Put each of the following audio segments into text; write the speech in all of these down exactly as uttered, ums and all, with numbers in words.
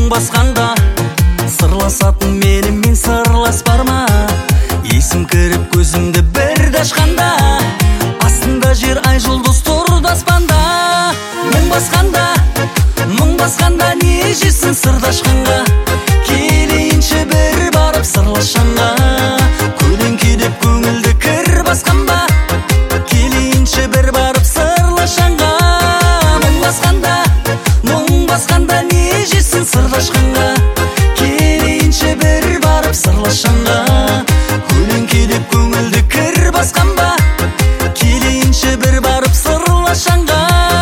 мұң басқанда сырласатын менімен сырлас бар ма? Есім кіріп көзімді бірді ашқанда астында жер ай жұлдыз тұрды аспанда. Мұң басқанда, мұң басқанда не жесін сырды ашқанға? Келейінші бір барып сырласқанға. Көлеңкелеп көңілді кір басқан ба? Келейінші бір барып сырласқанға. Мұң басқанда, мұң басқанда не жесін сырды ашқанға? Келейінші бір барып сырласқанға. Көлеңкелеп көңілді кір басқан ба? Келейінші бір барып сырласқанға.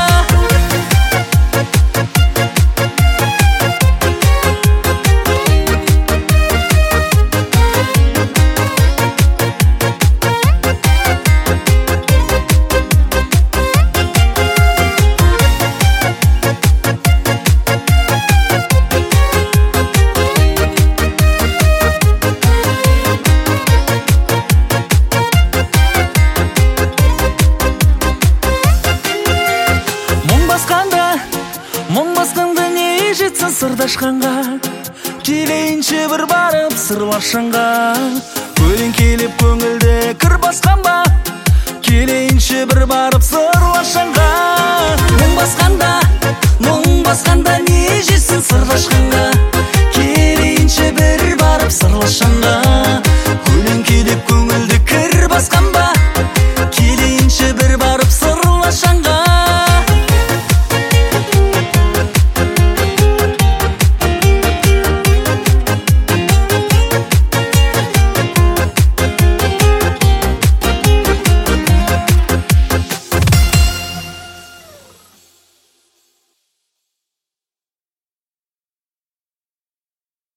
Мұң басқанда не жетсін сырды ашқанға? Келейінші бір барып сырласқанға. Көлеңкелеп көңілді кір басқан ба? Келейінші бір барып сырласқанға. Мұң басқанда, мұң басқанда не жетсін сырды ашқанға?